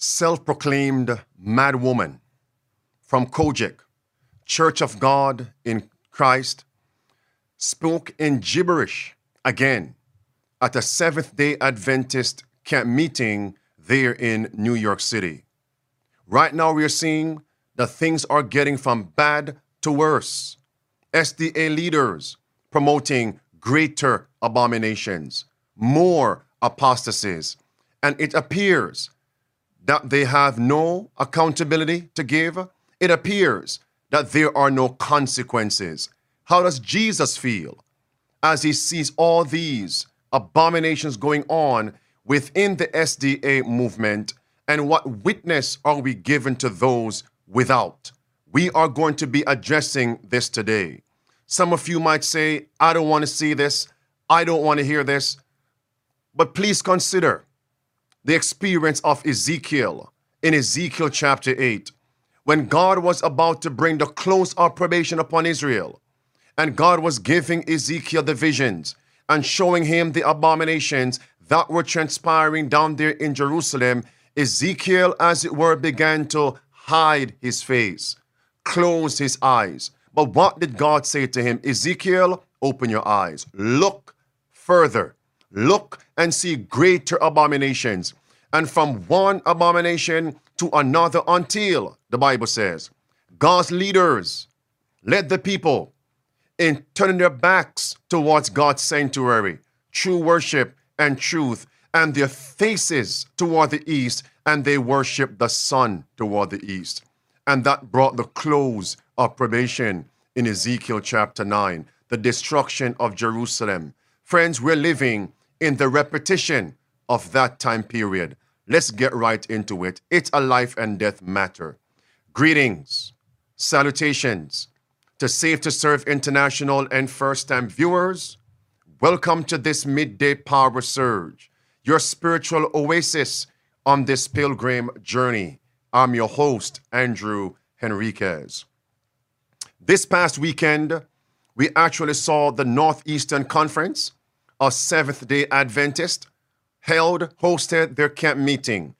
self-proclaimed mad woman from Kojic, Church of God in Christ, spoke in gibberish again at a Seventh-day Adventist camp meeting there in New York City. Right now we are seeing that things are getting from bad to worse. SDA leaders promoting greater abominations, more apostasies, and it appears that they have no accountability to give. It appears that there are no consequences. How does Jesus feel as he sees all these abominations going on within the SDA movement, and what witness are we given to those without? We are going to be addressing this today. Some of you might say, I don't want to see this, I don't want to hear this, but please consider the experience of Ezekiel in Ezekiel chapter 8, when God was about to bring the close of probation upon Israel, and God was giving Ezekiel the visions and showing him the abominations that were transpiring down there in Jerusalem. Ezekiel, as it were, began to hide his face, close his eyes. But what did God say to him? Ezekiel, open your eyes. Look further. Look and see greater abominations. And from one abomination to another until, the Bible says, God's leaders led the people in turning their backs towards God's sanctuary, true worship and truth, and their faces toward the east, and they worshiped the sun toward the east. And that brought the close of probation in Ezekiel chapter 9, the destruction of Jerusalem. Friends, we're living in the repetition of that time period. Let's get right into it. It's a life and death matter. Greetings, salutations to Safe to Serve International and first-time viewers. Welcome to this midday power surge, your spiritual oasis on this pilgrim journey. I'm your host, Andrew Henriquez. This past weekend, we actually saw the Northeastern Conference, a Seventh-day Adventist, hosted their Camp Meeting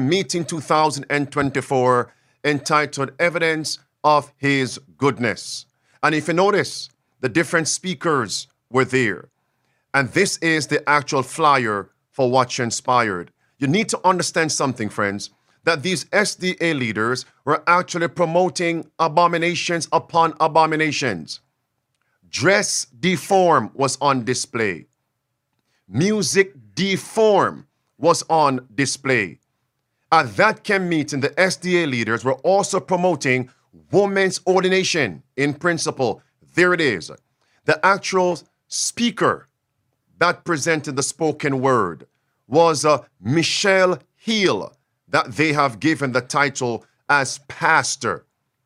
2024, entitled Evidence of His Goodness. And if you notice, the different speakers were there. And this is the actual flyer for what transpired. You need to understand something, friends, that these SDA leaders were actually promoting abominations upon abominations. Dress deform was on display. Music deform was on display. At that camp meeting, the SDA leaders were also promoting women's ordination in principle. There it is. The actual speaker that presented the spoken word was Michelle Hill, that they have given the title as Pastor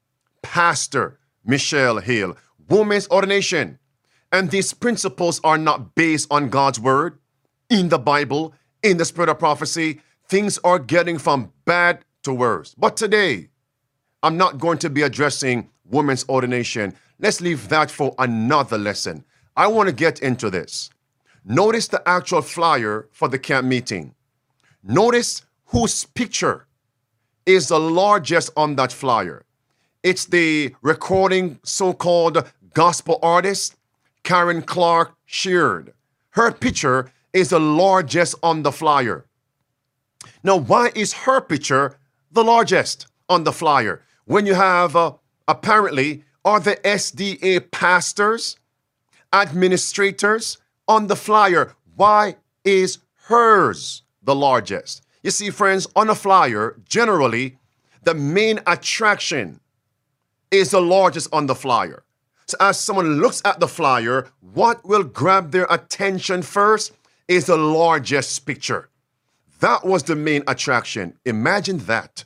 Michelle Hill. Women's ordination. And these principles are not based on God's word, in the Bible, in the spirit of prophecy. Things are getting from bad to worse. But today, I'm not going to be addressing women's ordination. Let's leave that for another lesson. I want to get into this. Notice the actual flyer for the camp meeting. Notice whose picture is the largest on that flyer. It's the recording so-called gospel artist, Karen Clark Sheard. Her picture is the largest on the flyer. Now, why is her picture the largest on the flyer? When you have, apparently, are the SDA pastors, administrators on the flyer? Why is hers the largest? You see, friends, on a flyer, generally, the main attraction is the largest on the flyer. So as someone looks at the flyer, what will grab their attention first is the largest picture. That was the main attraction. Imagine that.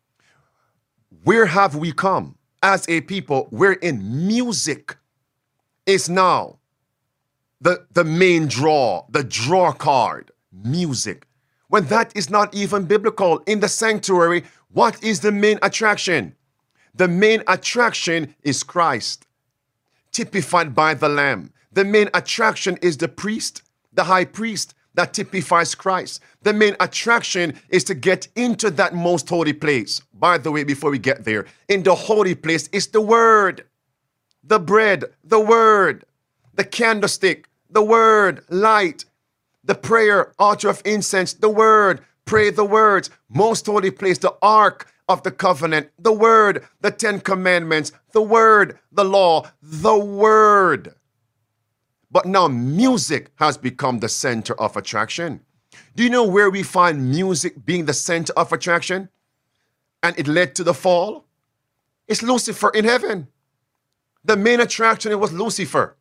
Where have we come as a people wherein music is now the main draw, the draw card, music. When that is not even biblical. In the sanctuary, what is the main attraction? The main attraction is Christ, typified by the Lamb. The main attraction is the priest, the high priest, that typifies Christ. The main attraction is to get into that most holy place. By the way, before we get there, in the holy place is the word, the bread, the word, the candlestick, the word, light, the prayer, altar of incense, the word, pray the words, most holy place, the ark of the covenant, the word, the 10 commandments, the word, the law, the word. But now music has become the center of attraction. Do you know where we find music being the center of attraction? And it led to the fall? It's Lucifer in heaven. The main attraction, it was Lucifer.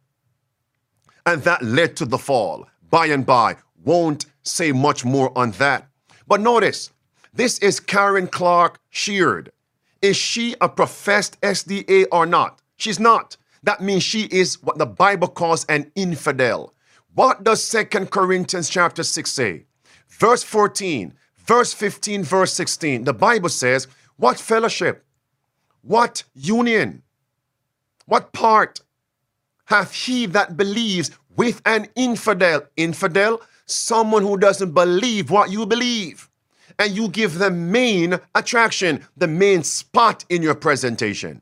And that led to the fall. By and by, won't say much more on that. But notice, this is Karen Clark Sheard. Is she a professed SDA or not? She's not. That means she is what the Bible calls an infidel. What does 2 Corinthians chapter 6 say? Verse 14, verse 15, verse 16. The Bible says, what fellowship, what union, what part hath he that believes with an infidel? Infidel, someone who doesn't believe what you believe. And you give them main attraction, the main spot in your presentation.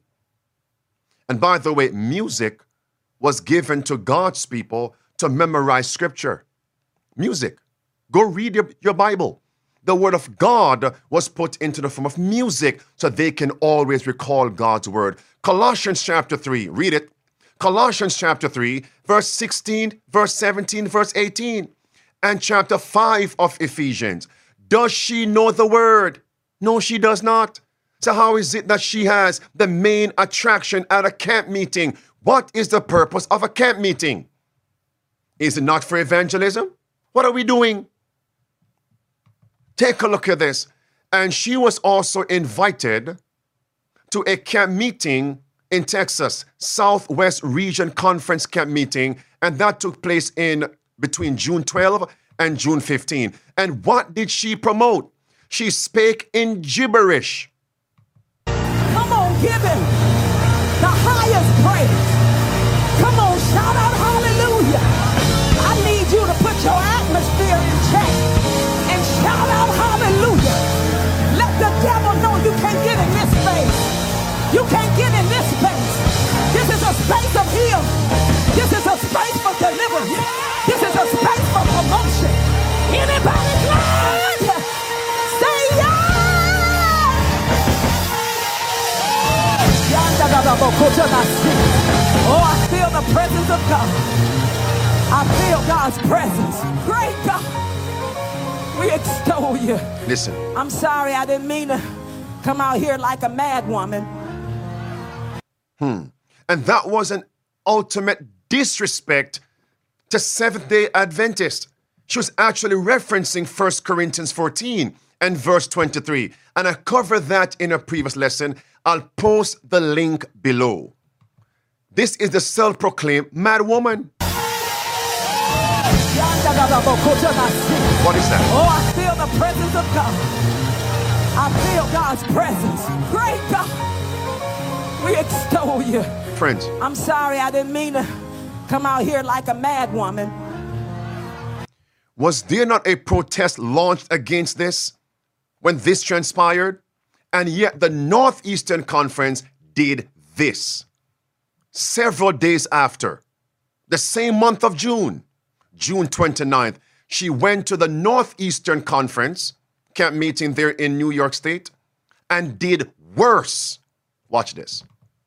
And by the way, music was given to God's people to memorize scripture. Music. Go read your Bible. The word of God was put into the form of music so they can always recall God's word. Colossians chapter 3, read it. Colossians chapter 3, verse 16, verse 17, verse 18. And chapter 5 of Ephesians. Does she know the word? No, she does not. So how is it that she has the main attraction at a camp meeting? What is the purpose of a camp meeting? Is it not for evangelism? What are we doing? Take a look at this. And she was also invited to a camp meeting in Texas, Southwest Region Conference camp meeting, and that took place in between June 12 and June 15. And what did she promote? She spake in gibberish. Come on, give him the highest praise. Come on, shout out hallelujah. I need you to put your atmosphere in check and shout out hallelujah. Let the devil know you can't get in this space. You can't get in this space. This is a space of healing. This is a space for deliverance. This is a space for promotion. Anybody glad? Say yeah! Oh, I feel the presence of God. I feel God's presence. Great God. We extol you. Listen. I'm sorry, I didn't mean to come out here like a mad woman. And that was an ultimate disrespect to Seventh-day Adventists. She was actually referencing 1 Corinthians 14 and verse 23. And I covered that in a previous lesson. I'll post the link below. This is the self-proclaimed mad woman. What is that? Oh, I feel the presence of God. I feel God's presence. Great God. We extol you. Friends. I'm sorry, I didn't mean to come out here like a mad woman. Was there not a protest launched against this when this transpired? And yet the Northeastern Conference did this. Several days after, the same month of June, June 29th, she went to the Northeastern Conference camp meeting there in New York State and did worse. Watch this.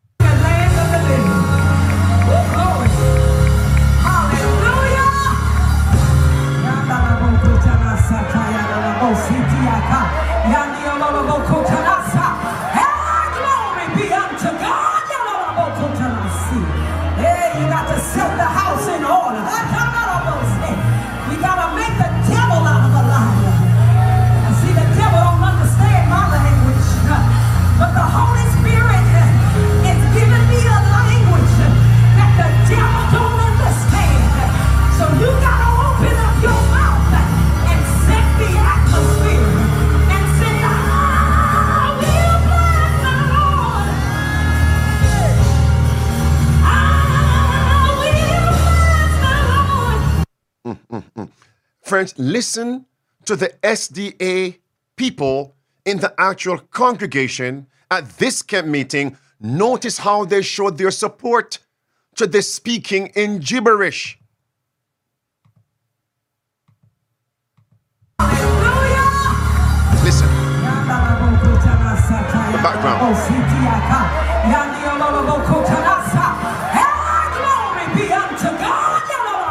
You got to set the house in order. We got to make the devil out of a liar. And see, the devil don't understand my language, but the Holy Spirit Friends, listen to the SDA people in the actual congregation at this camp meeting. Notice how they showed their support to the speaking in gibberish. Listen. The background. Glory be unto God.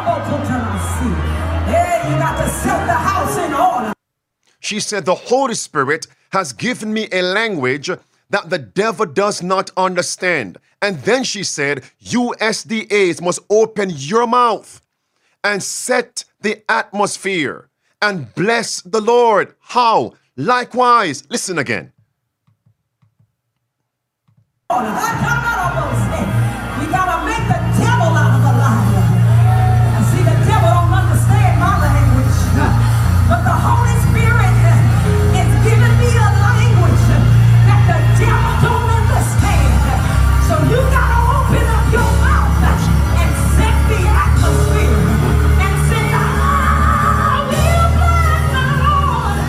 Hey, you got to set the house in order. She said, the Holy Spirit has given me a language that the devil does not understand. And then she said, you SDAs must open your mouth and set the atmosphere and bless the Lord. How? Likewise, listen again. We gotta make the devil out of a liar. And see, the devil don't understand my language, but the Holy Spirit is giving me a language that the devil don't understand. So you gotta open up your mouth and set the atmosphere and say, I will bless the Lord.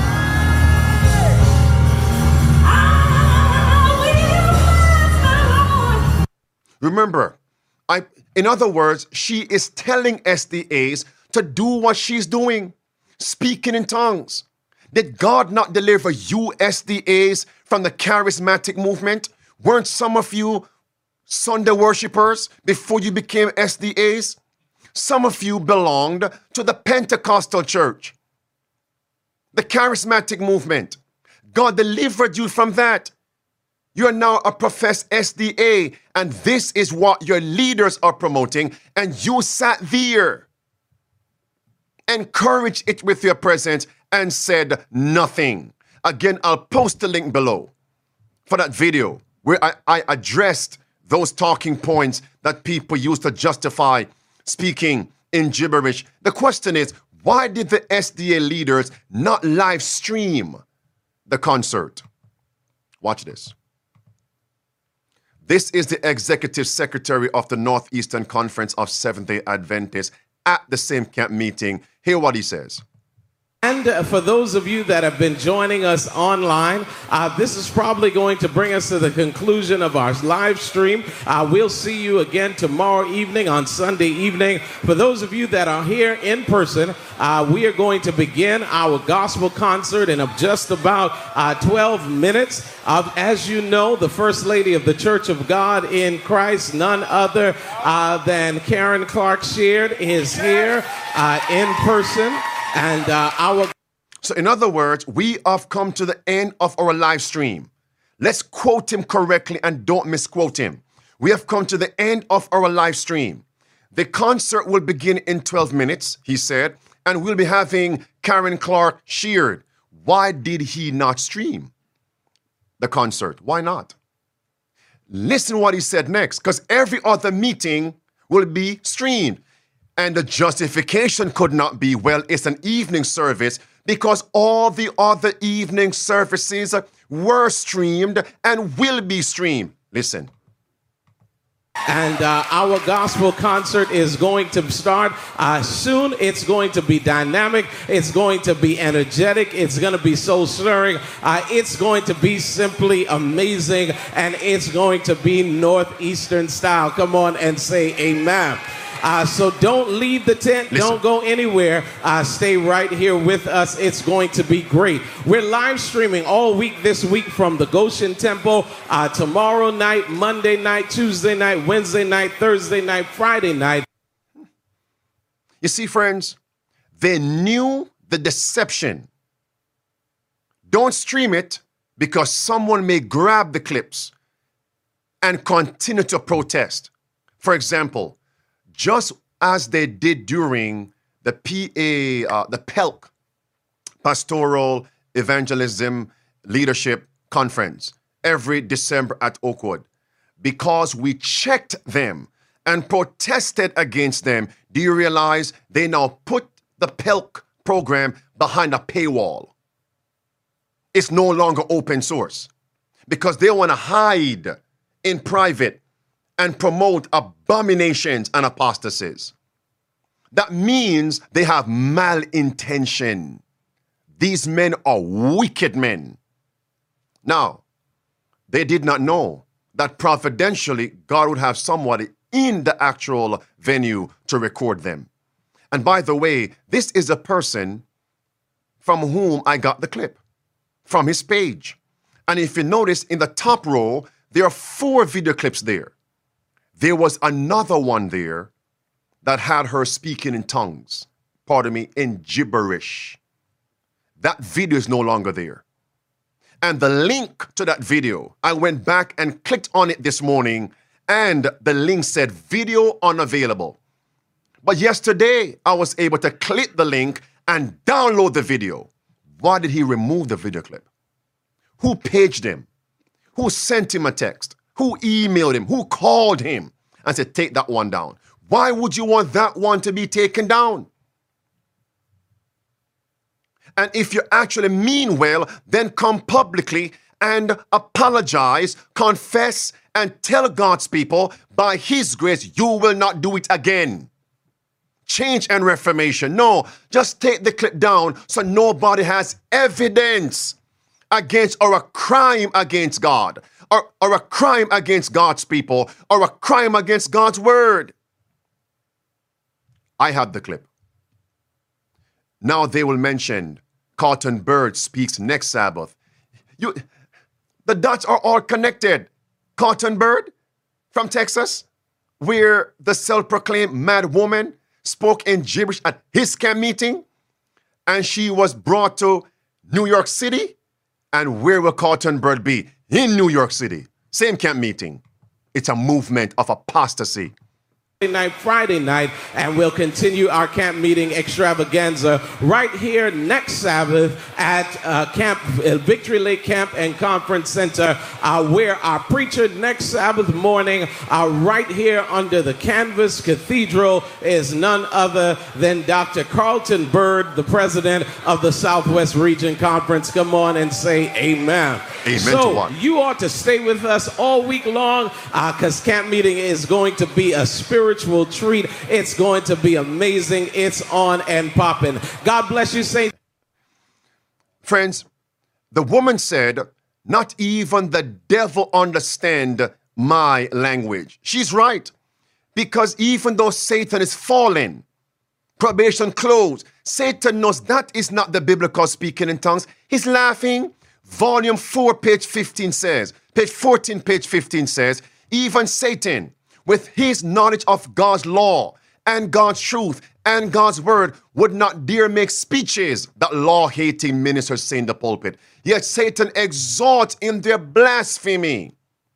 Remember, in other words, she is telling SDAs to do what she's doing, speaking in tongues. Did God not deliver you SDAs from the charismatic movement? Weren't some of you Sunday worshipers before you became SDAs? Some of you belonged to the Pentecostal church, the charismatic movement. God delivered you from that. You're now a professed SDA, and this is what your leaders are promoting, and you sat there, encouraged it with your presence, and said nothing. Again, I'll post the link below for that video where I addressed those talking points that people use to justify speaking in gibberish. The question is, why did the SDA leaders not live stream the concert? Watch this. This is the executive secretary of the Northeastern Conference of Seventh-day Adventists at the same camp meeting. Hear what he says. And for those of you that have been joining us online, this is probably going to bring us to the conclusion of our live stream. We'll see you again tomorrow evening on Sunday evening. For those of you that are here in person, we are going to begin our gospel concert in just about 12 minutes. As you know, the First Lady of the Church of God in Christ, none other than Karen Clark Sheard, is here in person. And So in other words, we have come to the end of our live stream. Let's quote him correctly and don't misquote him. We have come to the end of our live stream. The concert will begin in 12 minutes, he said, and we'll be having Karen Clark Sheard. Why did he not stream the concert? Why not? Listen what he said next, because every other meeting will be streamed. And the justification could not be, well, it's an evening service, because all the other evening services were streamed and will be streamed. Listen. And our gospel concert is going to start soon. It's going to be dynamic. It's going to be energetic. It's going to be soul stirring. It's going to be simply amazing. And it's going to be Northeastern style. Come on and say amen. So don't leave the tent. Listen. Don't go anywhere. Stay right here with us. It's going to be great. We're live streaming all week this week from the Goshen Temple. Tomorrow night, Monday night, Tuesday night, Wednesday night, Thursday night, Friday night. You see, friends, they knew the deception. Don't stream it because someone may grab the clips and continue to protest. For example, just as they did during the PELC, Pastoral Evangelism Leadership Conference, every December at Oakwood, because we checked them and protested against them. Do you realize they now put the PELC program behind a paywall? It's no longer open source because they want to hide in private and promote abominations and apostasies. That means they have malintention. These men are wicked men. Now, they did not know that providentially God would have somebody in the actual venue to record them. And by the way, this is a person from whom I got the clip, from his page. And if you notice in the top row, there are 4 video clips there. There was another one there that had her speaking in tongues, in gibberish. That video is no longer there. And the link to that video, I went back and clicked on it this morning, and the link said video unavailable. But yesterday, I was able to click the link and download the video. Why did he remove the video clip? Who paged him? Who sent him a text? Who emailed him? Who called him and said, take that one down? Why would you want that one to be taken down? And if you actually mean well, then come publicly and apologize, confess, and tell God's people, by His grace, you will not do it again. Change and reformation. No, just take the clip down so nobody has evidence against or a crime against God, or a crime against God's people, or a crime against God's word. I have the clip. Now they will mention Cotton Bird speaks next Sabbath. The dots are all connected. Cotton Bird from Texas, where the self-proclaimed mad woman spoke in gibberish at his camp meeting, and she was brought to New York City. And where will Cotton Bird be? In New York City. Same camp meeting. It's a movement of apostasy. Friday night, and we'll continue our camp meeting extravaganza right here next Sabbath at Victory Lake Camp and Conference Center, where our preacher next Sabbath morning, right here under the Canvas Cathedral, is none other than Dr. Carlton Bird, the president of the Southwest Region Conference. Come on and say amen. Amen. So you ought to stay with us all week long, because camp meeting is going to be a spiritual treat. It's going to be amazing. It's on and popping. God bless you, saints. Friends, the woman said, not even the devil understand my language. She's right. Because even though Satan is fallen, probation closed, Satan knows that is not the biblical speaking in tongues. He's laughing. Volume 4, page 15 says, page 14, page 15 says, even Satan, with his knowledge of God's law and God's truth and God's word, would not dare make speeches that law-hating ministers say in the pulpit. Yet Satan exalts in their blasphemy.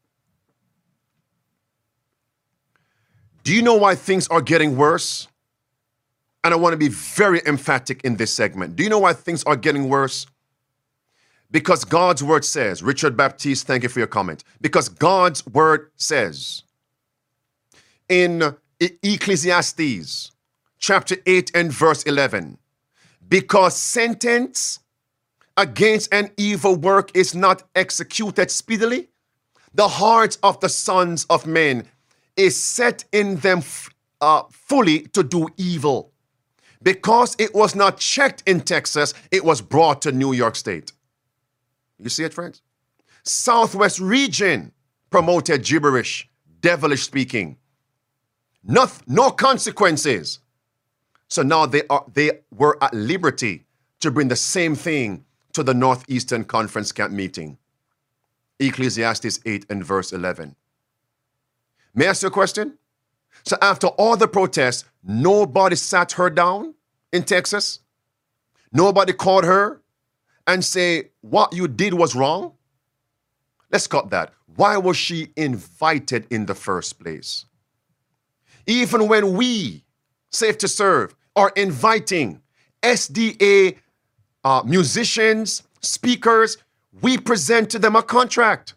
Do you know why things are getting worse? And I want to be very emphatic in this segment. Do you know why things are getting worse? Because God's word says, Richard Baptiste, thank you for your comment. Because God's word says in Ecclesiastes chapter 8 and verse 11, because sentence against an evil work is not executed speedily, the hearts of the sons of men is set in them fully to do evil. Because it was not checked in Texas, it was brought to New York State. You see it, friends? Southwest region promoted gibberish, devilish speaking. No consequences. So now they were at liberty to bring the same thing to the Northeastern Conference camp meeting. Ecclesiastes 8 and verse 11. May I ask you a question? So after all the protests, nobody sat her down in Texas? Nobody called her and say, what you did was wrong? Let's cut that. Why was she invited in the first place? Even when we, Safe to Serve, are inviting SDA musicians, speakers, we present to them a contract.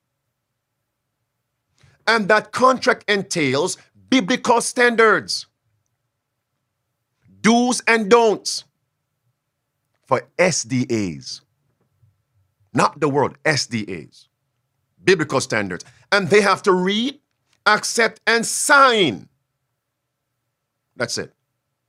And that contract entails biblical standards, do's and don'ts for SDAs, not the world, SDAs, biblical standards. And they have to read, accept, and sign. That's it.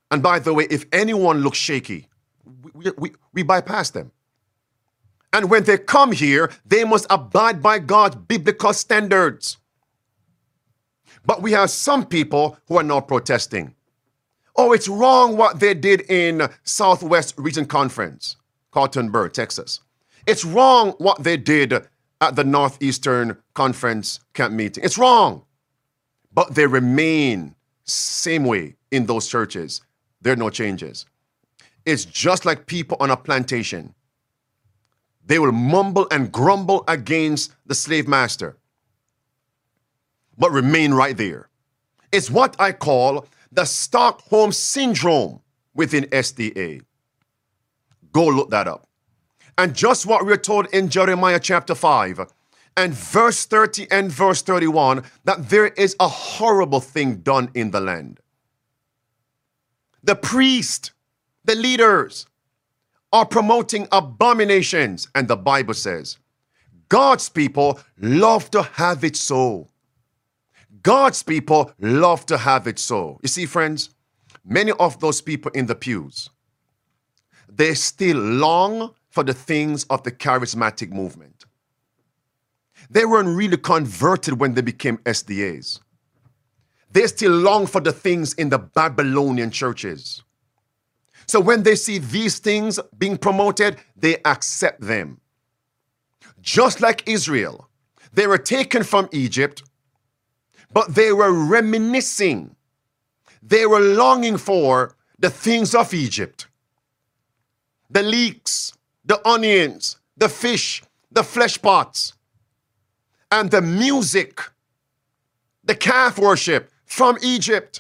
And by the way, if anyone looks shaky, we bypass them. And when they come here, they must abide by God's biblical standards. But we have some people who are now protesting. Oh, it's wrong what they did in Southwest Region Conference, Carltonburg, Texas. It's wrong what they did at the Northeastern Conference camp meeting. It's wrong. But they remain same way in those churches. There are no changes. It's just like people on a plantation. They will mumble and grumble against the slave master, but remain right there. It's what I call the Stockholm Syndrome within SDA. Go look that up. And just what we're told in Jeremiah chapter 5 and verse 30 and verse 31, that there is a horrible thing done in the land. The priest, the leaders, are promoting abominations. And the Bible says, God's people love to have it so. God's people love to have it so. You see, friends, many of those people in the pews, they still long for the things of the charismatic movement. They weren't really converted when they became SDAs. They still long for the things in the Babylonian churches. So when they see these things being promoted, they accept them. Just like Israel, they were taken from Egypt, but they were reminiscing. They were longing for the things of Egypt. The leeks, the onions, the fish, the flesh pots, and the music, the calf worship from Egypt.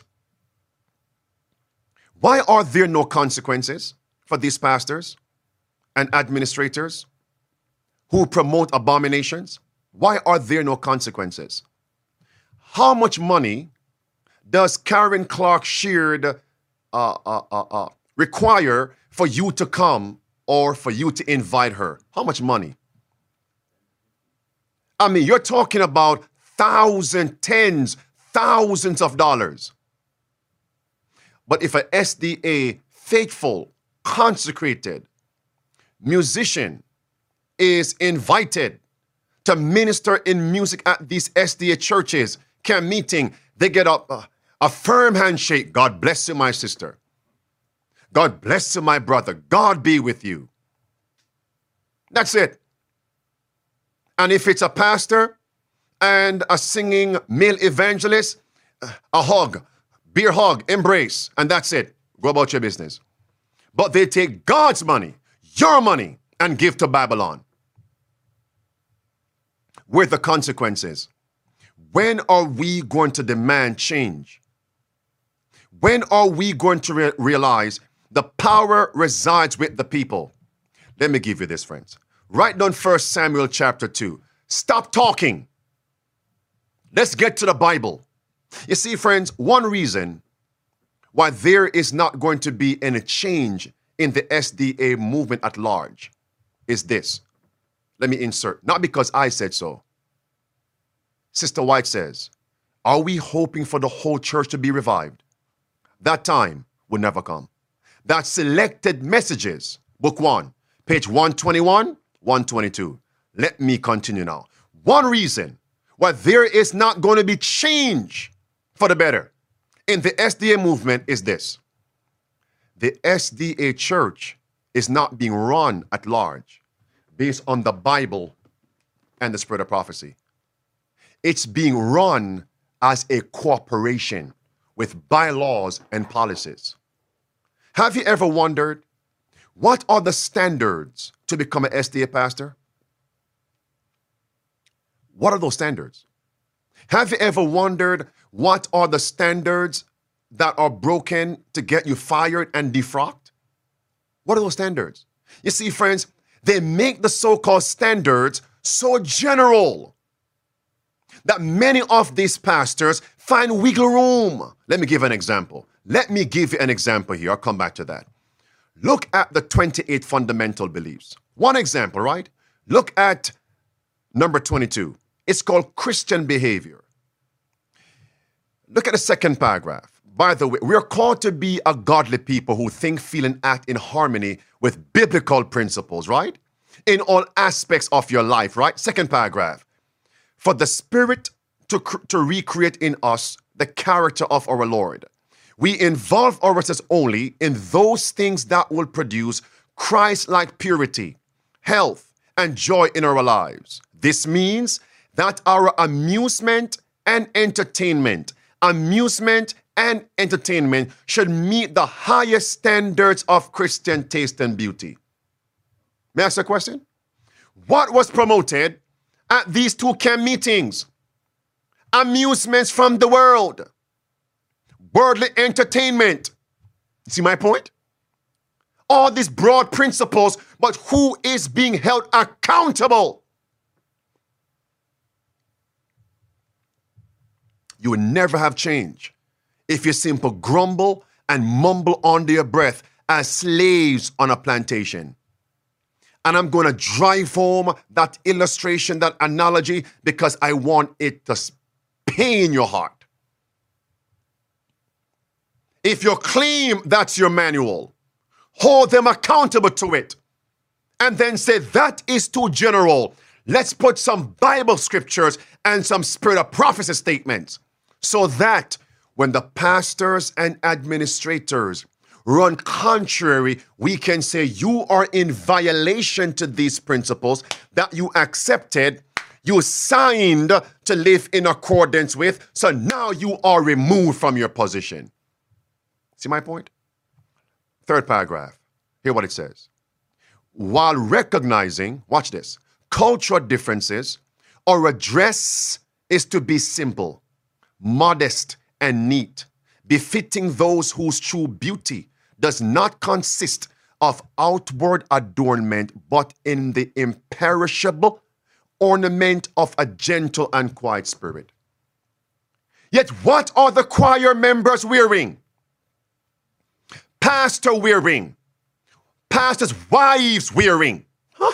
Why are there no consequences for these pastors and administrators who promote abominations? Why are there no consequences? How much money does Karen Clark Sheard require for you to come or for you to invite her? How much money? I mean, you're talking about thousands, tens, thousands of dollars. But if an SDA faithful, consecrated musician is invited to minister in music at these SDA churches, camp meeting, they get a firm handshake. God bless you, my sister. God bless you, my brother. God be with you. That's it. And if it's a pastor and a singing male evangelist, a hug, beer hug, embrace, and that's it. Go about your business. But they take God's money, your money, and give to Babylon. Where the consequences? When are we going to demand change? When are we going to realize the power resides with the people? Let me give you this, friends. Write down 1 Samuel chapter 2. Stop talking. Let's get to the Bible. You see, friends, one reason why there is not going to be any change in the SDA movement at large is this. Let me insert. Not because I said so. Sister White says, are we hoping for the whole church to be revived? That time will never come. That selected messages, book 1, page 121, 122. Let me continue now. One reason why there is not going to be change for the better in the SDA movement is this. The SDA church is not being run at large based on the Bible and the spirit of prophecy. It's being run as a corporation with bylaws and policies. Have you ever wondered, what are the standards to become an SDA pastor? What are those standards? Have you ever wondered what are the standards that are broken to get you fired and defrocked? What are those standards? You see, friends, they make the so-called standards so general that many of these pastors find wiggle room. Let me give an example. Let me give you an example here. I'll come back to that. Look at the 28 fundamental beliefs. One example, right? Look at number 22. It's called Christian behavior. Look at the second paragraph. By the way, we're called to be a godly people who think, feel, and act in harmony with biblical principles, right? In all aspects of your life, right? Second paragraph. For the Spirit to recreate in us the character of our Lord, we involve ourselves only in those things that will produce Christ-like purity, health, and joy in our lives. This means that our amusement and entertainment should meet the highest standards of Christian taste and beauty. May I ask a question? What was promoted at these two camp meetings? Amusements from the world, worldly entertainment. See my point? All these broad principles, but who is being held accountable? You will never have change if you simply grumble and mumble under your breath as slaves on a plantation. And I'm going to drive home that illustration, that analogy, because I want it to pain your heart. If you claim that's your manual, hold them accountable to it, and then say that is too general. Let's put some Bible scriptures and some spirit of prophecy statements so that when the pastors and administrators run contrary, we can say you are in violation to these principles that you accepted, you signed to live in accordance with, so now you are removed from your position. See my point? Third paragraph. Hear what it says. While recognizing, watch this, cultural differences, our address is to be simple, modest, and neat, befitting those whose true beauty does not consist of outward adornment, but in the imperishable ornament of a gentle and quiet spirit. Yet what are the choir members wearing? Pastor wearing? Pastors' wives wearing? Huh?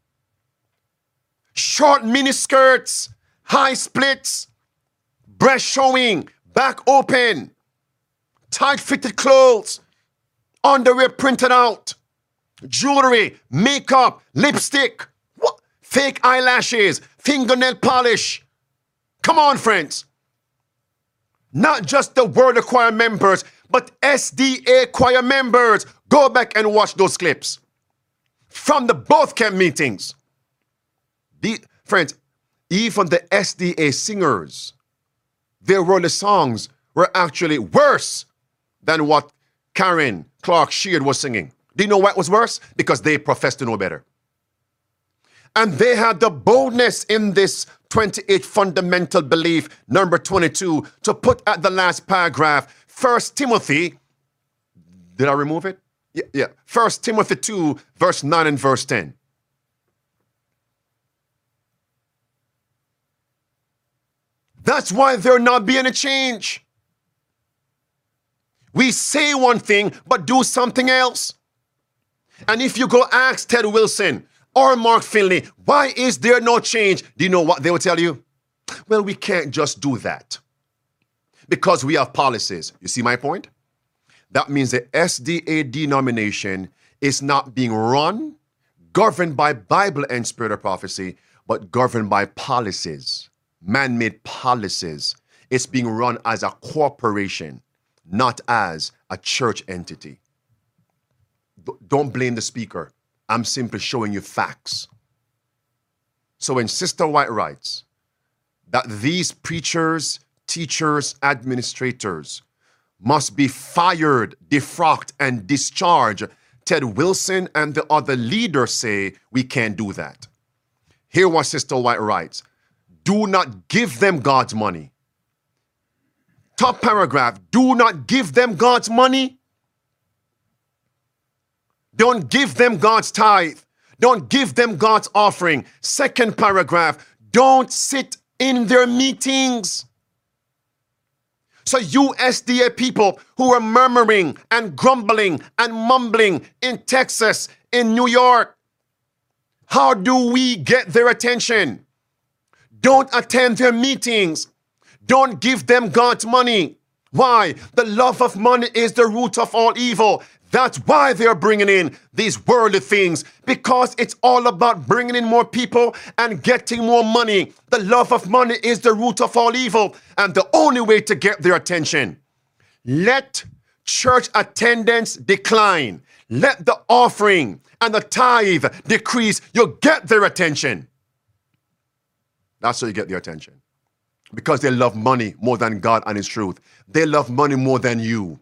Short miniskirts, high splits, breast showing, back open, tight-fitted clothes, underwear printed out, jewelry, makeup, lipstick, what? Fake eyelashes, fingernail polish. Come on, friends. Not just the Word of Choir members, but SDA choir members. Go back and watch those clips from the both camp meetings. Friends, even the SDA singers, their worldly songs were actually worse than what Karen Clark Sheard was singing. Do you know why it was worse? Because they professed to know better. And they had the boldness in this 28 fundamental belief, number 22, to put at the last paragraph, 1 Timothy, did I remove it? Yeah. 1 Timothy 2, verse 9 and verse 10. That's why there not be any change. We say one thing, but do something else. And if you go ask Ted Wilson or Mark Finley, why is there no change? Do you know what they will tell you? Well, we can't just do that because we have policies. You see my point? That means the SDA denomination is not being run, governed by Bible and spirit of prophecy, but governed by policies, man-made policies. It's being run as a corporation, not as a church entity. Don't blame the speaker. I'm simply showing you facts. So when Sister White writes that these preachers, teachers, administrators must be fired, defrocked, and discharged, Ted Wilson and the other leaders say we can't do that. Hear what Sister White writes. Do not give them God's money. Top paragraph, do not give them God's money. Don't give them God's tithe. Don't give them God's offering. Second paragraph, don't sit in their meetings. So you SDA people who are murmuring and grumbling and mumbling in Texas, in New York, how do we get their attention? Don't attend their meetings. Don't give them God's money. Why? The love of money is the root of all evil. That's why they're bringing in these worldly things, because it's all about bringing in more people and getting more money. The love of money is the root of all evil, and the only way to get their attention. Let church attendance decline. Let the offering and the tithe decrease. You'll get their attention. That's how you get their attention. Because they love money more than God and His truth. They love money more than you.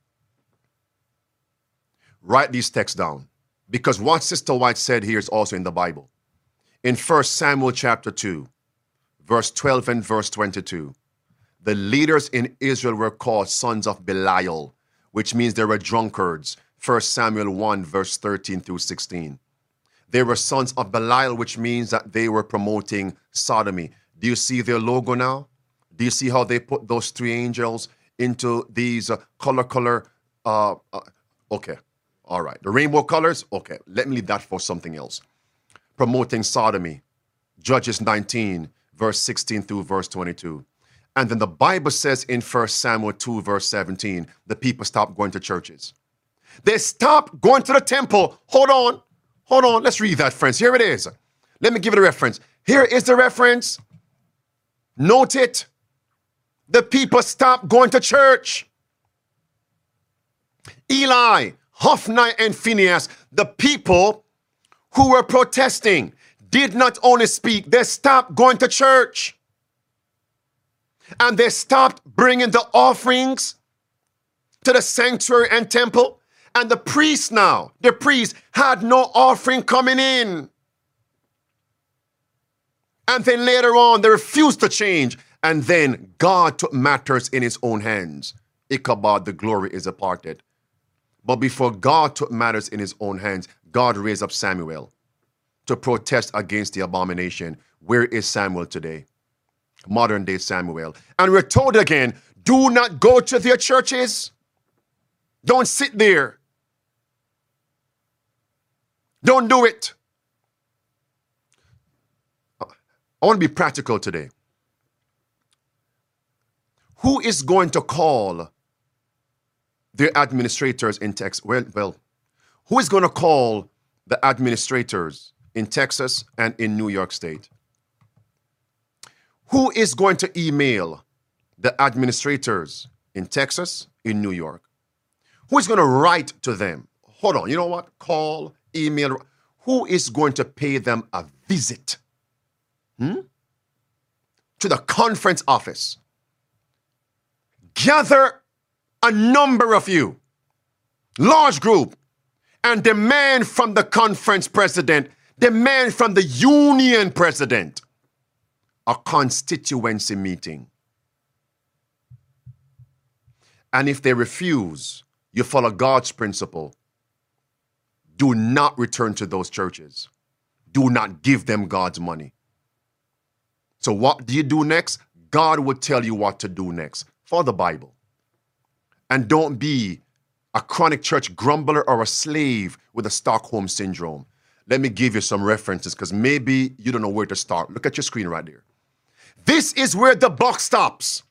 Write these texts down, because what Sister White said here is also in the Bible. In 1 Samuel chapter 2, verse 12 and verse 22, the leaders in Israel were called sons of Belial, which means they were drunkards. 1 Samuel 1, verse 13 through 16. They were sons of Belial, which means that they were promoting sodomy. Do you see their logo now? Do you see how they put those three angels into these color? Okay. All right. The rainbow colors? Okay. Let me leave that for something else. Promoting sodomy. Judges 19, verse 16 through verse 22. And then the Bible says in 1 Samuel 2, verse 17, the people stopped going to churches. They stopped going to the temple. Hold on. Let's read that, friends. Here it is. Let me give it a reference. Here is the reference. Note it. The people stopped going to church. Eli, Hophni, and Phinehas, the people who were protesting, did not only speak, they stopped going to church. And they stopped bringing the offerings to the sanctuary and temple. And the priests had no offering coming in. And then later on, they refused to change. And then God took matters in His own hands. Ichabod, the glory is departed. But before God took matters in His own hands, God raised up Samuel to protest against the abomination. Where is Samuel today? Modern day Samuel. And we're told again, do not go to their churches. Don't sit there. Don't do it. I want to be practical today. Who is going to call their administrators in Texas? Well, who is going to call the administrators in Texas and in New York State? Who is going to email the administrators in Texas, in New York? Who is going to write to them? Hold on, you know what? Call, email. Who is going to pay them a visit? To the conference office. Gather a number of you, large group, and demand from the conference president, demand from the union president, a constituency meeting. And if they refuse, you follow God's principle. Do not return to those churches. Do not give them God's money. So what do you do next? God will tell you what to do next. Follow the Bible. And don't be a chronic church grumbler or a slave with a Stockholm syndrome. Let me give you some references, because maybe you don't know where to start. Look at your screen right there. This is where the buck stops.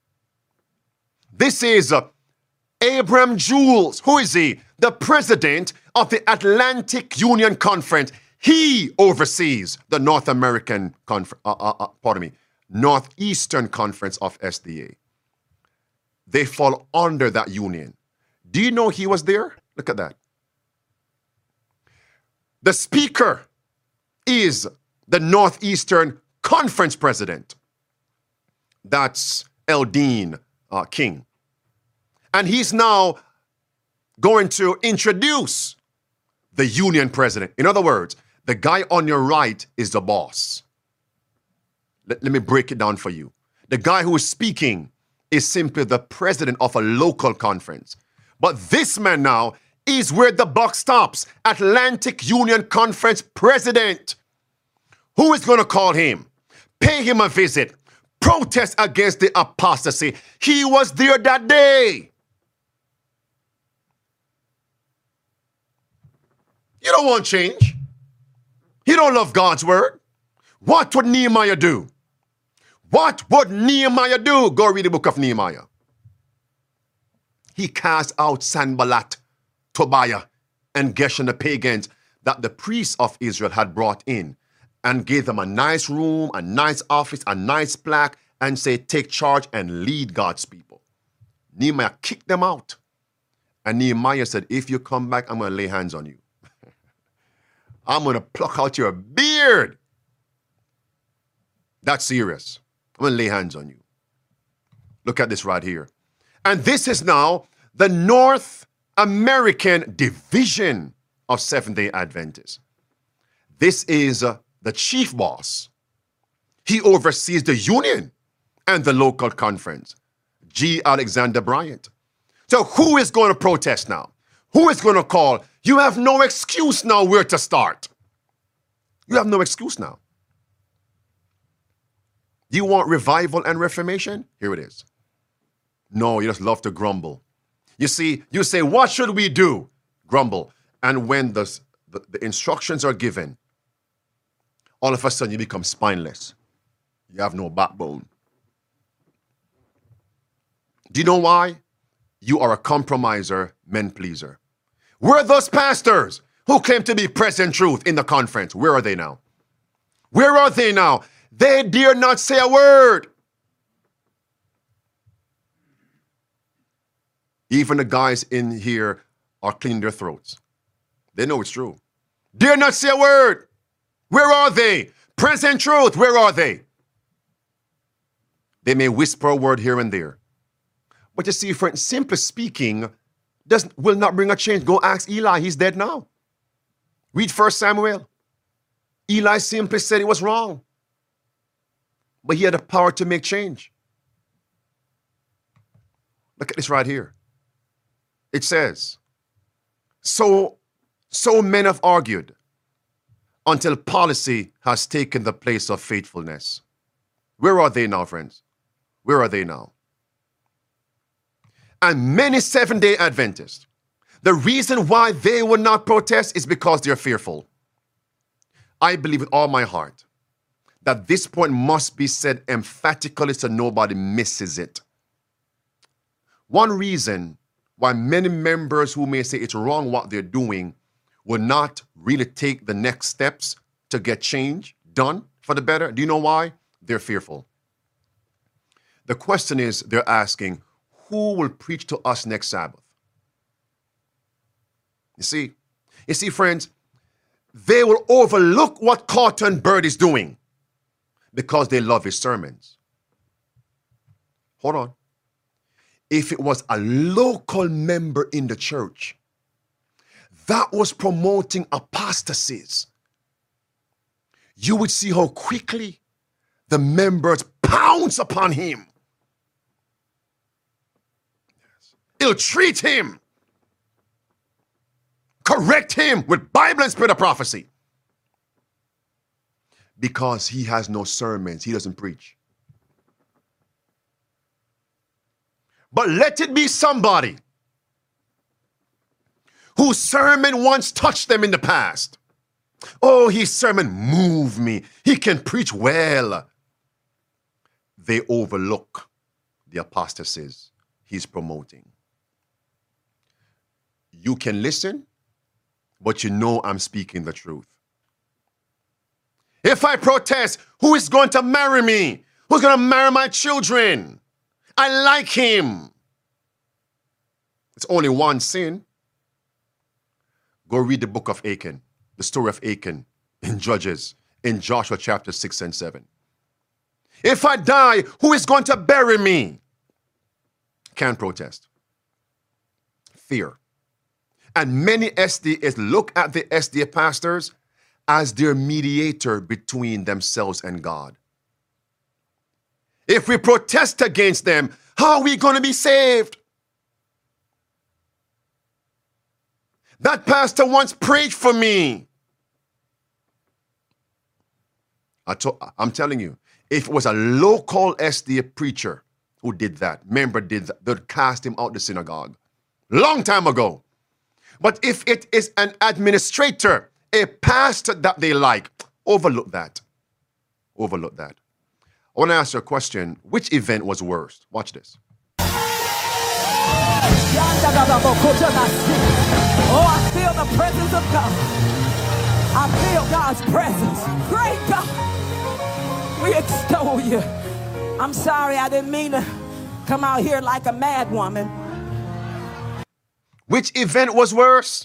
This is Abram Jules. Who is he? The president of the Atlantic Union Conference. He oversees the Northeastern Conference of SDA. They fall under that union. Do you know he was there? Look at that. The speaker is the Northeastern Conference president. That's Eldine King. And he's now going to introduce the union president. In other words, the guy on your right is the boss. Let me break it down for you. The guy who is speaking is simply the president of a local conference. But this man now is where the buck stops. Atlantic Union Conference president. Who is going to call him? Pay him a visit. Protest against the apostasy. He was there that day. You don't want change. You don't love God's word. What would Nehemiah do? What would Nehemiah do? Go read the book of Nehemiah. he cast out Sanballat, Tobiah, and Geshem the pagans that the priests of Israel had brought in, and gave them a nice room, a nice office, a nice plaque, and said, take charge and lead God's people. Nehemiah kicked them out. And Nehemiah said, if you come back, I'm going to lay hands on you. I'm going to pluck out your beard. That's serious. I'm going to lay hands on you. Look at this right here. And this is now the North American division of Seventh-day Adventists. This is the chief boss. He oversees the union and the local conference, G. Alexander Bryant. So who is going to protest now? Who is going to call? You have no excuse now where to start. You have no excuse now. Do you want revival and reformation? Here it is. No, you just love to grumble. You see, you say, what should we do? Grumble. And when the instructions are given, all of a sudden you become spineless. You have no backbone. Do you know why? You are a compromiser, men pleaser. Where are those pastors who claim to be present truth in the conference? Where are they now? Where are they now? They dare not say a word. Even the guys in here are cleaning their throats. They know it's true. Dare not say a word. Where are they? Present truth, where are they? They may whisper a word here and there. But you see, friend, simply speaking will not bring a change. Go ask Eli, he's dead now. Read 1 Samuel. Eli simply said it was wrong. But he had the power to make change. Look at this right here. It says, so men have argued until policy has taken the place of faithfulness. Where are they now, friends? Where are they now? And many Seventh-day Adventists, the reason why they will not protest is because they're fearful. I believe with all my heart that this point must be said emphatically so nobody misses it. One reason why many members who may say it's wrong what they're doing will not really take the next steps to get change done for the better. Do you know why? They're fearful. The question is, they're asking, who will preach to us next Sabbath? You see, friends, they will overlook what Cotton Bird is doing because they love his sermons. Hold on. If it was a local member in the church that was promoting apostasies, you would see how quickly the members pounce upon him. Ill-treat him. Correct him with Bible and spirit of prophecy. Because he has no sermons. He doesn't preach. But let it be somebody whose sermon once touched them in the past. Oh, his sermon moved me. He can preach well. They overlook the apostasies he's promoting. You can listen, but you know I'm speaking the truth. If I protest, who is going to marry me? Who's going to marry my children? I like him. It's only one sin. Go read the book of Achan, the story of Achan in Judges, in Joshua chapter 6 and 7. If I die, who is going to bury me? Can't protest. Fear. And many SDAs look at the SDA pastors as their mediator between themselves and God. If we protest against them, how are we going to be saved? That pastor once prayed for me. I'm telling you, if it was a local SDA preacher who did that, member did that, they'd cast him out the synagogue. Long time ago. But if it is an administrator, a pastor that they like, overlook that. Overlook that. I want to ask you a question. Which event was worst? Watch this. Oh, I feel the presence of God. I feel God's presence. Great God. We extol you. I'm sorry, I didn't mean to come out here like a mad woman. Which event was worse?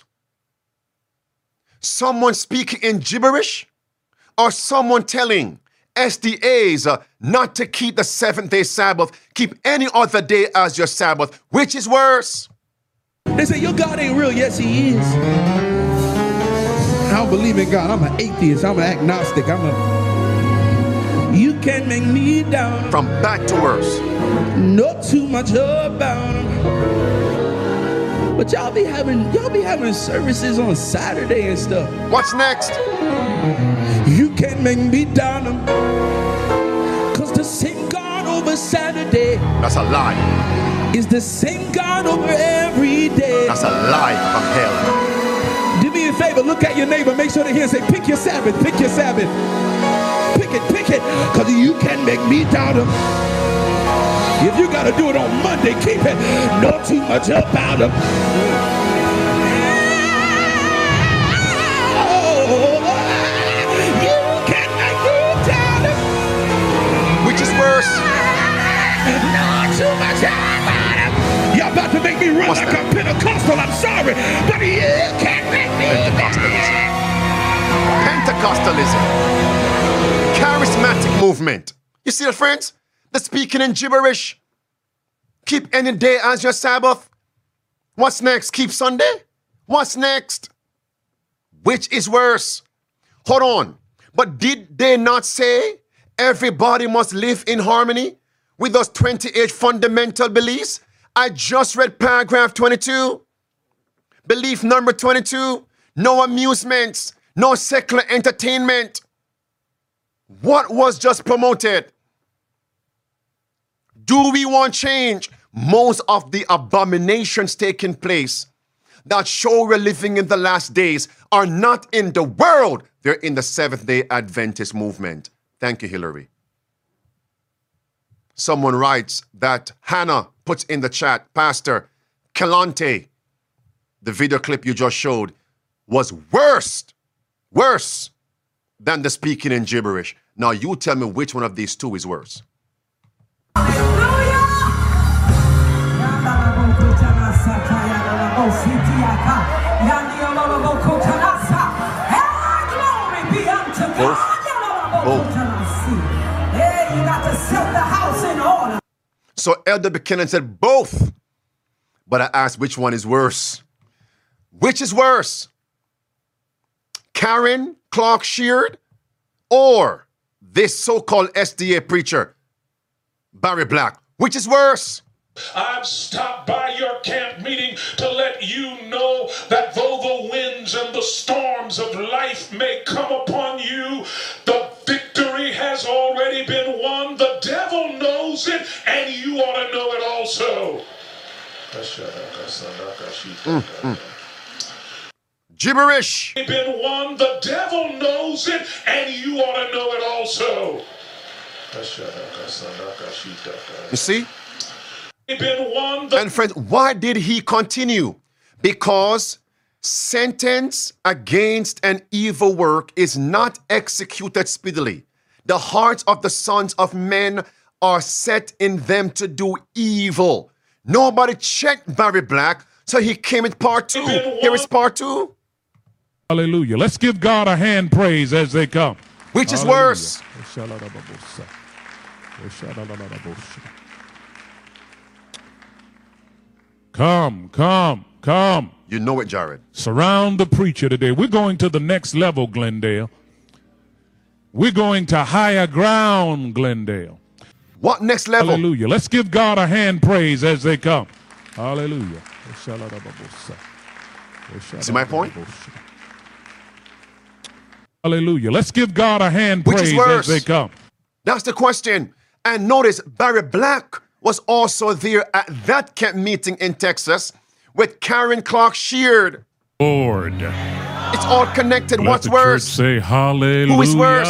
Someone speaking in gibberish? Or someone telling SDAs not to keep the 7th-day Sabbath, keep any other day as your Sabbath? Which is worse? They say, your God ain't real. Yes, he is. I don't believe in God. I'm an atheist. I'm an agnostic. You can't make me down. From bad to worse. Not too much about him. But y'all be having services on Saturday and stuff. What's next? You can't make me down him. Cause the same God over Saturday. That's a lie. Is the same God over every day. That's a lie from hell. Do me a favor, look at your neighbor, make sure they hear and say, pick your Sabbath, pick your Sabbath. Pick it, because you can make me doubt him. If you got to do it on Monday, keep it. Not too much about him. Oh, you can make me doubt him. Which is worse? Not too much about him. You're about to make me run like a Pentecostal, I'm sorry, but you can't make me Pentecostalism. Charismatic movement. You see it, friends? The speaking in gibberish. Keep any day as your Sabbath. What's next? Keep Sunday? What's next? Which is worse? Hold on. But did they not say everybody must live in harmony with those 28 fundamental beliefs? I just read paragraph 22. Belief number 22. No amusements. No secular entertainment. What was just promoted? Do we want change? Most of the abominations taking place that show we're living in the last days are not in the world. They're in the Seventh-day Adventist movement. Thank you, Hillary. Someone writes that Hannah puts in the chat, Pastor Kalante, the video clip you just showed, was worse than the speaking in gibberish. Now you tell me which one of these two is worse. Both. Hey, you got to set the house in order. So Elder Buchanan said both. But I asked which one is worse. Which is worse? Karen Clark Sheard or this so-called SDA preacher, Barry Black? Which is worse? I've stopped by your camp meeting to let you know that though the winds and the storms of life may come upon you, the victory has already been won. The devil knows it, and you ought to know it also. Gibberish. Been won. The devil knows it, and you ought to know it also. You see? Been won. And friends, why did he continue? Because sentence against an evil work is not executed speedily. The hearts of the sons of men are set in them to do evil. Nobody checked Barry Black, so he came in part 2. Here is part 2. Hallelujah. Let's give God a hand praise as they come. Which is Hallelujah. worse? Come. You know it, Jared. Surround the preacher today. We're going to the next level, Glendale. We're going to higher ground, Glendale. What next level? Hallelujah. Let's give God a hand praise as they come. Hallelujah. See my point? Hallelujah. Let's give God a hand Which praise is worse? as they come. That's the question. And notice Barry Black was also there at that camp meeting in Texas with Karen Clark Sheard. Lord. It's all connected. Let What's the worse? church say hallelujah. Who is worse?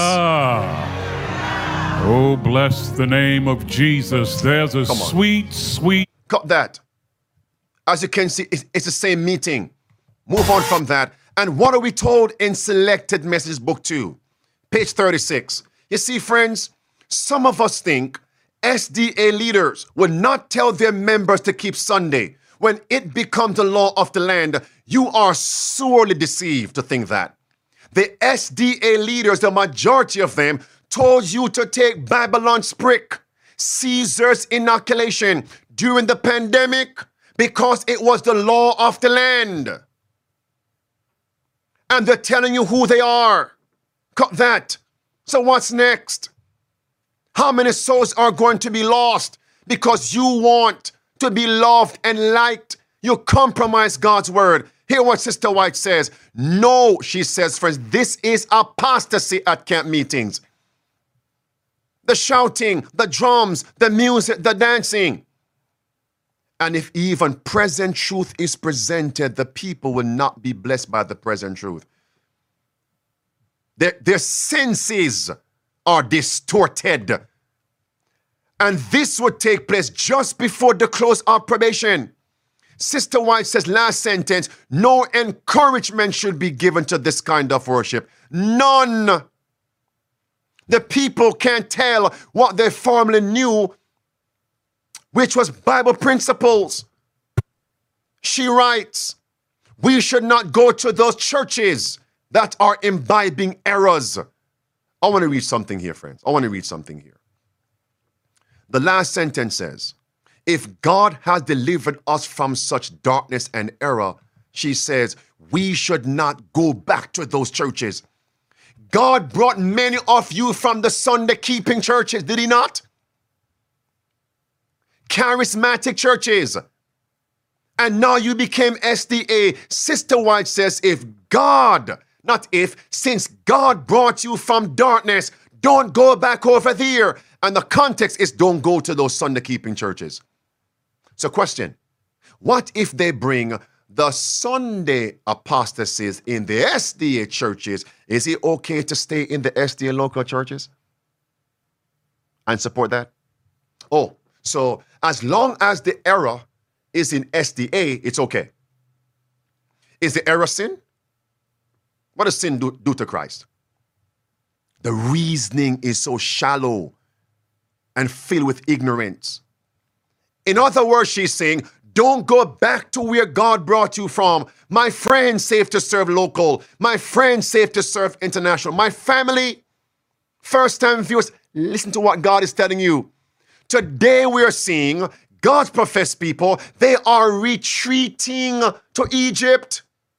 Oh, bless the name of Jesus. There's a Come on. sweet. Cut that. As you can see, it's the same meeting. Move on from that. And what are we told in Selected Messages Book 2? Page 36. You see, friends, some of us think SDA leaders will not tell their members to keep Sunday. When it becomes the law of the land, you are sorely deceived to think that. The SDA leaders, the majority of them, told you to take Babylon's prick, Caesar's inoculation during the pandemic because it was the law of the land. And they're telling you who they are. Cut that. So what's next? How many souls are going to be lost because you want to be loved and liked? You compromise God's word. Hear what Sister White says. No, she says, friends, this is apostasy at camp meetings. The shouting, the drums, the music, the dancing. And if even present truth is presented, the people will not be blessed by the present truth. Their senses are distorted. And this would take place just before the close of probation. Sister White says, last sentence, no encouragement should be given to this kind of worship. None. The people can't tell what they formerly knew, which was Bible principles. She writes, we should not go to those churches that are imbibing errors. I want to read something here, friends. I want to read something here. The last sentence says, if God has delivered us from such darkness and error, she says, we should not go back to those churches. God brought many of you from the Sunday keeping churches, did he not? Charismatic churches. And now you became SDA. Sister White says, if God, not if, since God brought you from darkness, don't go back over there. And the context is don't go to those Sunday keeping churches. So question, what if they bring the Sunday apostasies in the SDA churches? Is it okay to stay in the SDA local churches and support that? Oh, so as long as the error is in SDA, it's okay. Is the error sin? What does sin do to Christ? The reasoning is so shallow and filled with ignorance. In other words, she's saying, don't go back to where God brought you from. My friends safe to serve local. My friends safe to serve international. My family, first-time viewers, listen to what God is telling you. Today we are seeing God's professed people, they are retreating to Egypt.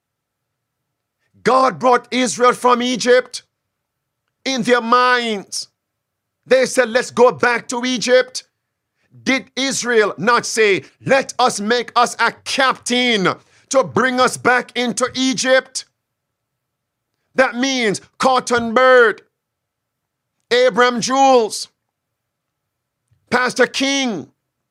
God brought Israel from Egypt. In their minds, they said, let's go back to Egypt. Did Israel not say, let us make us a captain to bring us back into Egypt? That means Cotton Bird, Abraham Jules, Pastor King,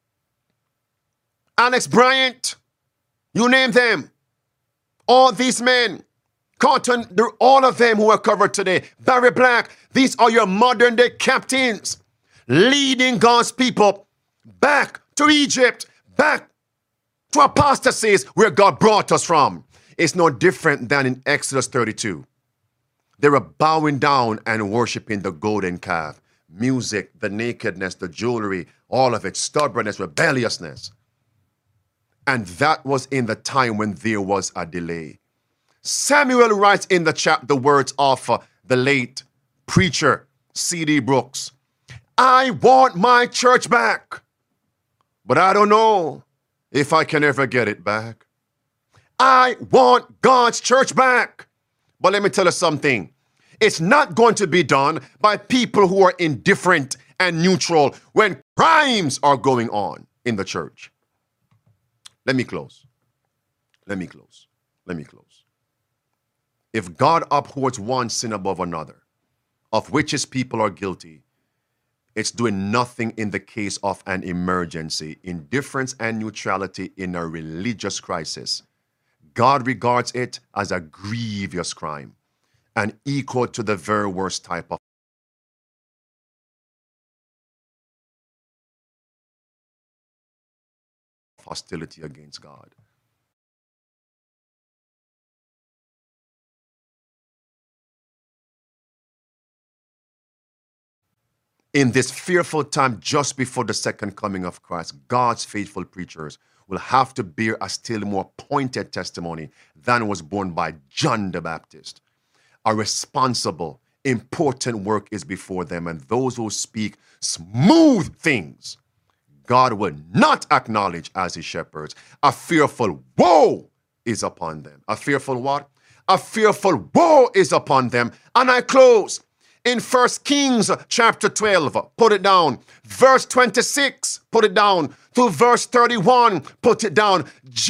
Alex Bryant, you name them. All these men, Cotton, all of them who are covered today, Barry Black, these are your modern day captains leading God's people back to Egypt, back to apostasies where God brought us from. It's no different than in Exodus 32. They were bowing down and worshiping the golden calf. Music, the nakedness, the jewelry, all of it, stubbornness, rebelliousness. And that was in the time when there was a delay. Samuel writes in the chapter the words of the late preacher C.D. Brooks. I want my church back, but I don't know if I can ever get it back. I want God's church back. But let me tell you something. It's not going to be done by people who are indifferent and neutral when crimes are going on in the church. Let me close. If God upholds one sin above another, of which his people are guilty, it's doing nothing in the case of an emergency, indifference and neutrality in a religious crisis. God regards it as a grievous crime and equal to the very worst type of hostility against God. In this fearful time just before the second coming of Christ, God's faithful preachers will have to bear a still more pointed testimony than was borne by John the Baptist. A responsible, important work is before them, and those who speak smooth things, God will not acknowledge as his shepherds. A fearful woe is upon them. A fearful what? A fearful woe is upon them. And I close in 1 Kings chapter 12, put it down. Verse 26, put it down. To verse 31, put it down.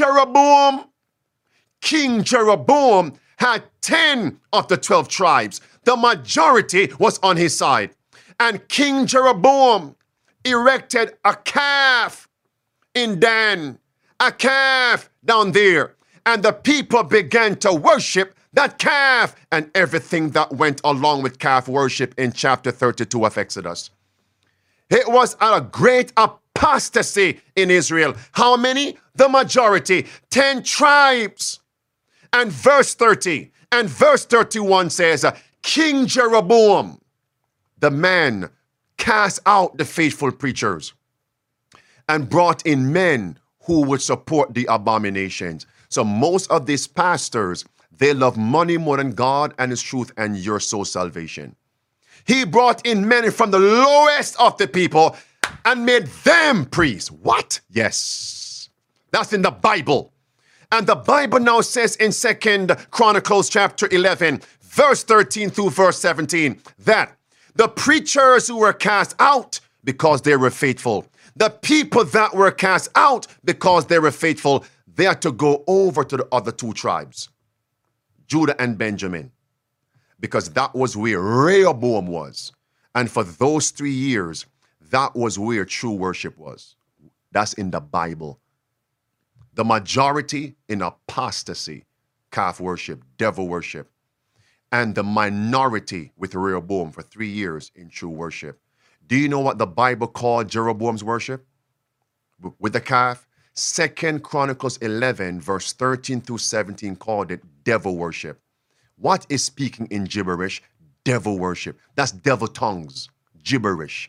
King Jeroboam had 10 of the 12 tribes. The majority was on his side. And King Jeroboam erected a calf in Dan, a calf down there. And the people began to worship that calf and everything that went along with calf worship in chapter 32 of Exodus. It was a great apostasy in Israel. How many? The majority, 10 tribes. And verse 30 and verse 31 says, King Jeroboam, the man, cast out the faithful preachers and brought in men who would support the abominations. So most of these pastors, they love money more than God and his truth and your soul salvation. He brought in men from the lowest of the people and made them priests. What? Yes. That's in the Bible. And the Bible now says in 2 Chronicles chapter 11, verse 13 through verse 17, that the preachers who were cast out because they were faithful, the people that were cast out because they were faithful, they had to go over to the other two tribes, Judah and Benjamin, because that was where Rehoboam was. And for those 3 years, that was where true worship was. That's in the Bible. The majority in apostasy, calf worship, devil worship, and the minority with Rehoboam for 3 years in true worship. Do you know what the Bible called Jeroboam's worship with the calf? 2 Chronicles 11, verse 13 through 17 called it devil worship. What is speaking in gibberish? Devil worship. That's devil tongues, gibberish.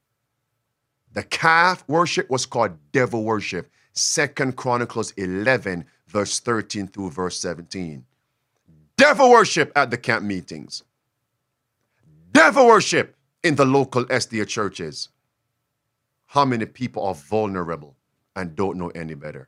The calf worship was called devil worship. 2 Chronicles 11, verse 13 through verse 17. Devil worship at the camp meetings. Devil worship in the local SDA churches. How many people are vulnerable and don't know any better?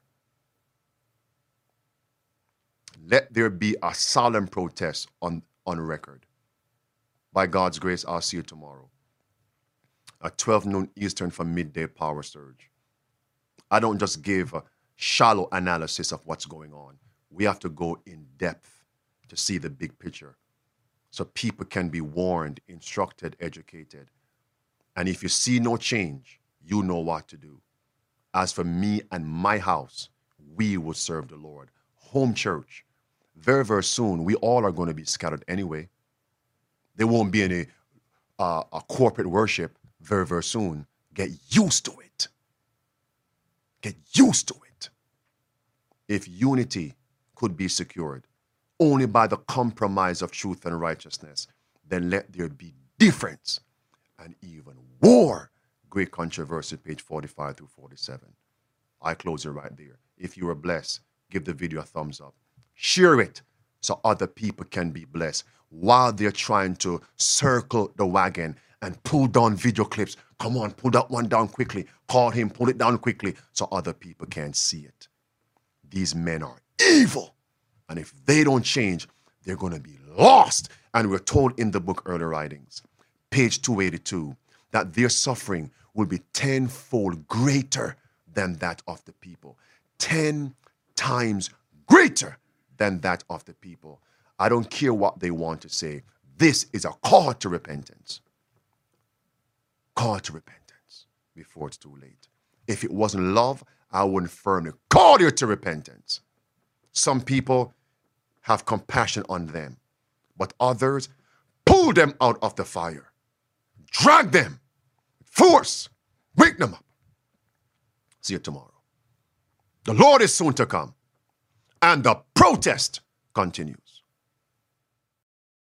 Let there be a solemn protest on record. By God's grace, I'll see you tomorrow at 12 noon Eastern for midday power surge. I don't just give a shallow analysis of what's going on. We have to go in depth to see the big picture so people can be warned, instructed, educated. And if you see no change, you know what to do. As for me and my house, we will serve the Lord. Home church. Very, very soon, we all are going to be scattered anyway. There won't be any a corporate worship very, very soon. Get used to it. Get used to it. If unity could be secured only by the compromise of truth and righteousness, then let there be difference and even war. Great Controversy, page 45 through 47. I close it right there. If you were blessed, give the video a thumbs up. Share it so other people can be blessed while they're trying to circle the wagon and pull down video clips. Come on, pull that one down quickly. Call him, pull it down quickly so other people can see it. These men are evil. And if they don't change, they're going to be lost. And we're told in the book Early Writings, page 282, that their suffering will be tenfold greater than that of the people. 10 times greater than that of the people. I don't care what they want to say. This is a call to repentance. Call to repentance before it's too late. If it wasn't love, I wouldn't firmly call you to repentance. Some people have compassion on them, but others pull them out of the fire, drag them, force, wake them up. See you tomorrow. The Lord is soon to come. And the protest continues.